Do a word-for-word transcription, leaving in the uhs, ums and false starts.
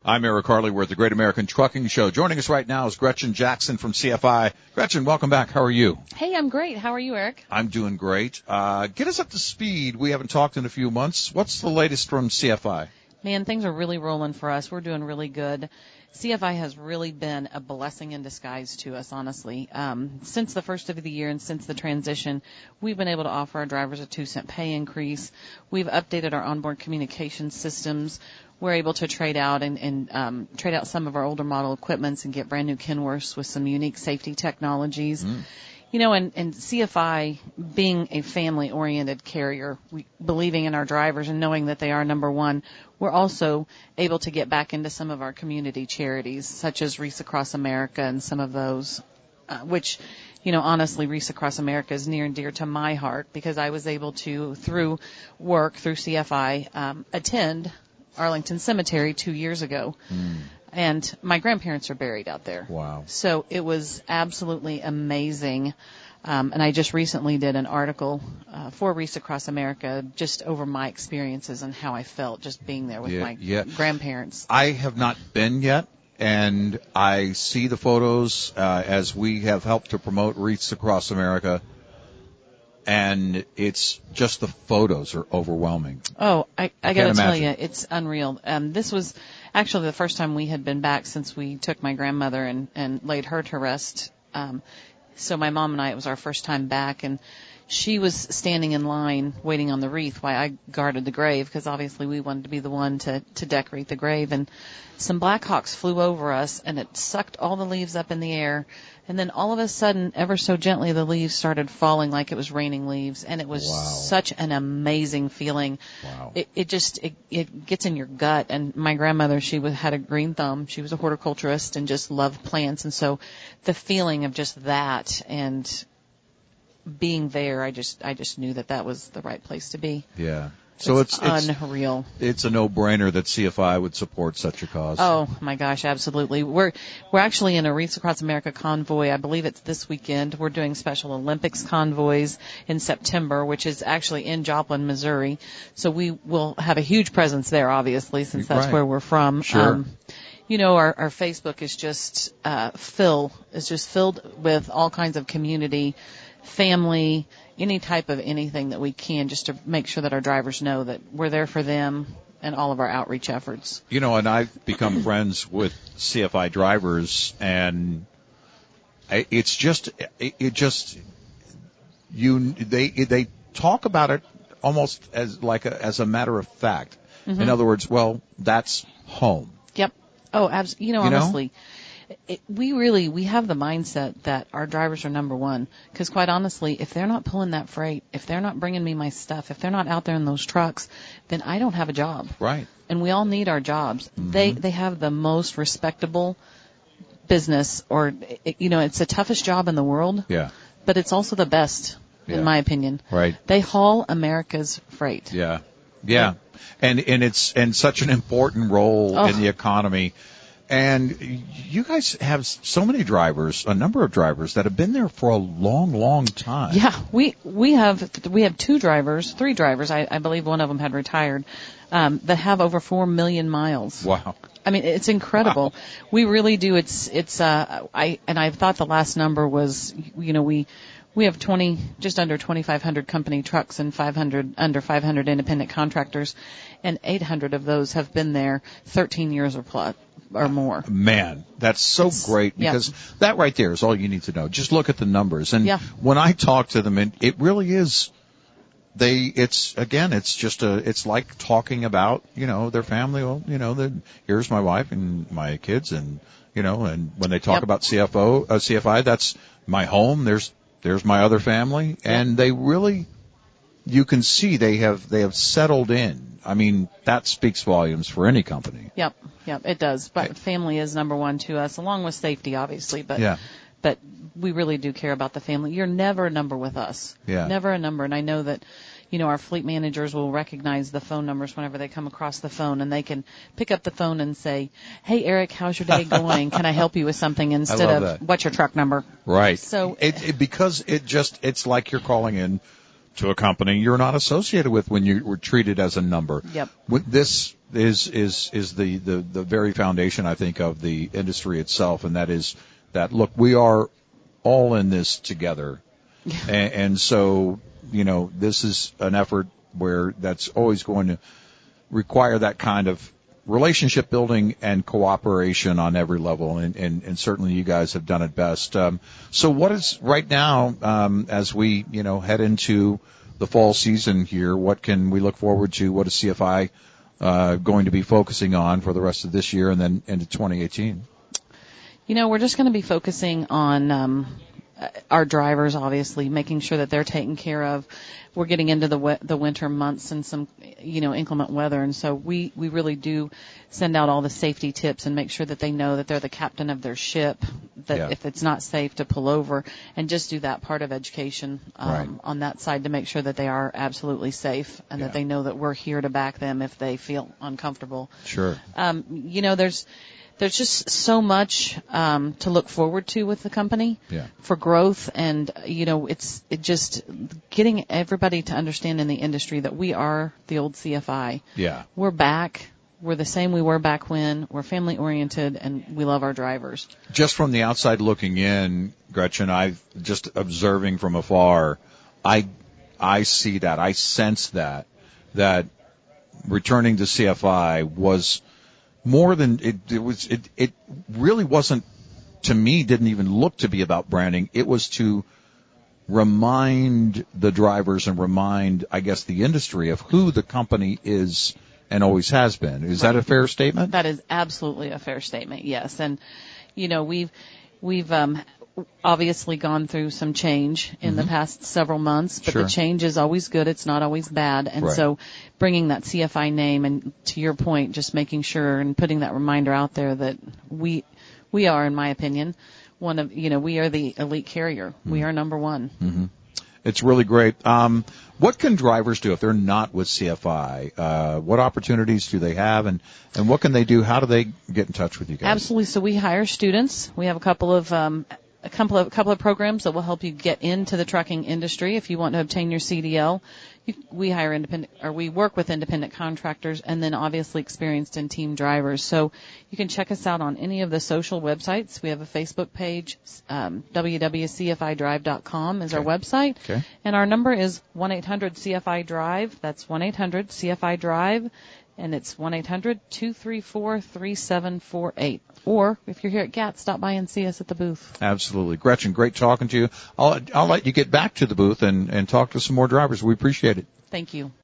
I'm Eric Harley. We're at the Great American Trucking Show. Joining us right now is Gretchen Jackson from C F I. Gretchen, welcome back. How are you? Hey, I'm great. How are you, Eric? I'm doing great. Uh, get us up to speed. We haven't talked in a few months. What's the latest from C F I? Man, things are really rolling for us. We're doing really good. C F I has really been a blessing in disguise to us, honestly. Um, since the first of the year and since the transition, we've been able to offer our drivers a two cent pay increase. We've updated our onboard communication systems. We're able to trade out and, and um, trade out some of our older model equipments and get brand new Kenworths with some unique safety technologies. Mm. You know, and, and C F I, being a family-oriented carrier, we, believing in our drivers and knowing that they are number one, we're also able to get back into some of our community charities, such as Reese Across America and some of those, uh, which, you know, honestly, Reese Across America is near and dear to my heart because I was able to, through work, through C F I, um, attend Arlington Cemetery two years ago. Mm. And my grandparents are buried out there. Wow. So it was absolutely amazing. Um, and I just recently did an article uh, for Reese Across America just over my experiences and how I felt just being there with yeah, my yeah. grandparents. I have not been yet, and I see the photos uh, as we have helped to promote Reese Across America. And it's just the photos are overwhelming. Oh, I, I, I got to tell you, imagine. It's unreal. Um, this was actually the first time we had been back since we took my grandmother and, and laid her to rest. Um, so my mom and I, it was our first time back, and she was standing in line waiting on the wreath while I guarded the grave because obviously we wanted to be the one to, to decorate the grave. And some Blackhawks flew over us, and it sucked all the leaves up in the air. And then all of a sudden, ever so gently, the leaves started falling like it was raining leaves. And it was wow. such an amazing feeling. Wow. It, it just, it, it gets in your gut. And my grandmother, she was, had a green thumb. She was a horticulturist and just loved plants. And so the feeling of just that and being there, I just, I just knew that that was the right place to be. Yeah. So it's, it's, it's unreal. It's a no-brainer that C F I would support such a cause. Oh my gosh, absolutely. We're we're actually in a Reese Across America convoy. I believe it's this weekend. We're doing Special Olympics convoys in September, which is actually in Joplin, Missouri. So we will have a huge presence there, obviously, since that's right. where we're from. Sure. Um, you know, our, our Facebook is just uh, fill is just filled with all kinds of community, family, any type of anything that we can just to make sure that our drivers know that we're there for them and all of our outreach efforts. You know, and I've become friends with C F I drivers, and it's just, it just, you, they, they talk about it almost as like a, as a matter of fact. Mm-hmm. In other words, well, that's home. Yep. Oh, absolutely. You know, you honestly. Know? It, we really, we have the mindset that our drivers are number one. Because quite honestly, if they're not pulling that freight, if they're not bringing me my stuff, if they're not out there in those trucks, then I don't have a job. Right. And we all need our jobs. Mm-hmm. They, they have the most respectable business, or, it, you know, it's the toughest job in the world. Yeah. But it's also the best, yeah. in my opinion. Right. They haul America's freight. Yeah. Yeah. And, and it's, and such an important role oh. in the economy. And you guys have so many drivers, a number of drivers that have been there for a long, long time. Yeah, we we have we have two drivers, three drivers. I, I believe one of them had retired. Um, that have over four million miles. Wow. I mean, it's incredible. Wow. We really do. It's it's. Uh, I and I thought the last number was, you know, we. We have twenty, just under twenty-five hundred company trucks and five hundred, under five hundred independent contractors, and eight hundred of those have been there thirteen years or plus or more. Man, that's so it's, great because yeah. that right there is all you need to know. Just look at the numbers, and yeah. when I talk to them, it, it really is. They, it's again, it's just a, it's like talking about, you know, their family. Well, you know, the, here's my wife and my kids, and you know, and when they talk yep. about C F O, uh, C F I, that's my home. There's There's my other family, and they really, you can see they have they have settled in. I mean, that speaks volumes for any company. Yep, yep, it does. But family is number one to us, along with safety, obviously. But yeah. but we really do care about the family. You're never a number with us. Yeah. Never a number. And I know that, you know, our fleet managers will recognize the phone numbers whenever they come across the phone, and they can pick up the phone and say, "Hey, Eric, how's your day going? Can I help you with something?" Instead of, that. "What's your truck number?" Right. So it, it, because it just, it's like you're calling in to a company you're not associated with when you were treated as a number. Yep. This is is is the, the, the very foundation, I think, of the industry itself, and that is that, look, we are all in this together. and, and so, you know, this is an effort where that's always going to require that kind of relationship building and cooperation on every level, and, and, and certainly you guys have done it best. Um, so what is right now, um, as we, you know, head into the fall season here, what can we look forward to? What is C F I uh, going to be focusing on for the rest of this year and then into twenty eighteen? You know, we're just going to be focusing on um, our drivers, obviously, making sure that they're taken care of. We're getting into the we- the winter months and some, you know, inclement weather, and so we, we really do send out all the safety tips and make sure that they know that they're the captain of their ship, that Yeah. if it's not safe to pull over, and just do that part of education um, Right. on that side to make sure that they are absolutely safe and Yeah. that they know that we're here to back them if they feel uncomfortable. Sure. Um, you know, there's there's just so much um, to look forward to with the company Yeah. for growth, and you know, it's it just getting everybody to understand in the industry that we are the old C F I. Yeah. We're back. We're the same we were back when. We're family oriented, and we love our drivers. Just from the outside looking in, Gretchen, I just observing from afar, I I see that, I sense that that returning to C F I was more than it, it was. It, it really wasn't, to me, didn't even look to be about branding. It was to remind the drivers and remind, I guess, the industry of who the company is and always has been. Is Right. that a fair statement? That is absolutely a fair statement. Yes, and you know, we've we've um, obviously gone through some change in the past several months, but Sure. the change is always good. It's not always bad. And Right. so bringing that C F I name, and to your point, just making sure and putting that reminder out there that we, we are, in my opinion, one of, you know, we are the elite carrier. Mm-hmm. We are number one. Mm-hmm. It's really great. Um, what can drivers do if they're not with C F I? Uh, what opportunities do they have, and, and what can they do? How do they get in touch with you guys? Absolutely. So we hire students. We have a couple of, um, a couple of, a couple of programs that will help you get into the trucking industry. If you want to obtain your C D L, you, we hire independent, or we work with independent contractors, and then obviously experienced and team drivers. So you can check us out on any of the social websites. We have a Facebook page. Um, w w w dot c f i drive dot com is Okay. our website. Okay. And our number is one eight hundred C F I drive. That's one eight hundred C F I drive. And it's one eight hundred two three four three seven four eight. Or if you're here at G A T, stop by and see us at the booth. Absolutely. Gretchen, great talking to you. I'll, I'll let you get back to the booth and, and talk to some more drivers. We appreciate it. Thank you.